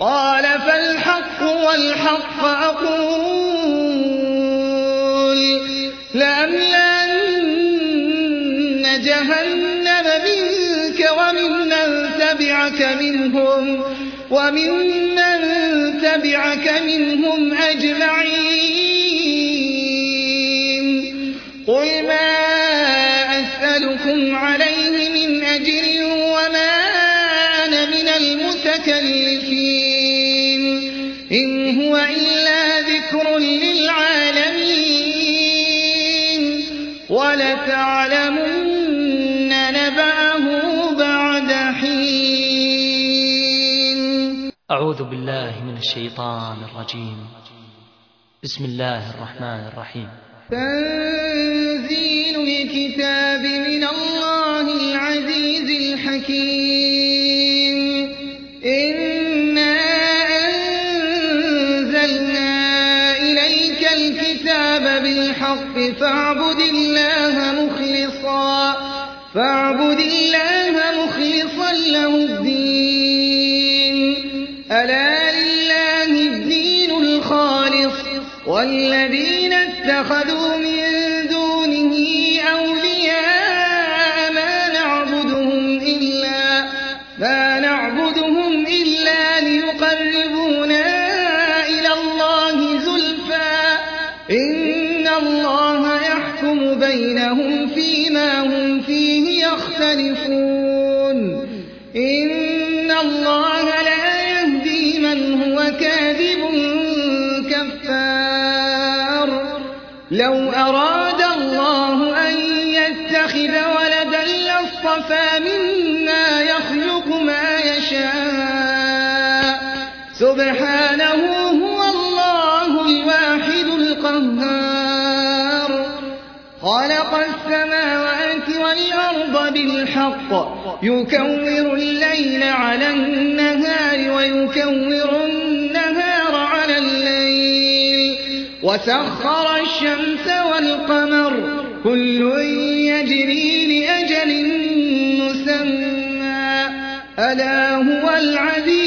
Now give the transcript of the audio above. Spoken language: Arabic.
قال فالحق والحق أقول لأملأن جهنم منك ومن تبعك منهم أجمعين قل ما أسألكم عليه من أجر وما أنا من المتكلفين إن هو إلا ذكر للعالمين ولتعلمن نبأه بعد حين. أعوذ بالله من الشيطان الرجيم. بسم الله الرحمن الرحيم. تنزيل الكتاب من الله العزيز الحكيم. إنا أنزلنا إليك الكتاب بالحق فاعبد الله مخلصا له الدين ألا لله الدين الخالص والذين اتخذوا من دونه أولياء ما نعبدهم إلا ليقربونا إلى الله زلفى إن الله يحكم بينهم فيما هم فيه يختلفون إن الله لا يهدي من هو كاذب كفار. لو أراد الله أن يتخذ ولدا لاصطفى مما يخلق ما يشاء سبحانه هو الله الواحد القهار. خلق السماوات والأرض بالحق يكور الليل على النهار ويكور النهار على الليل وسخر الشمس والقمر كل يجري لأجل مسمى ألا هو العزيز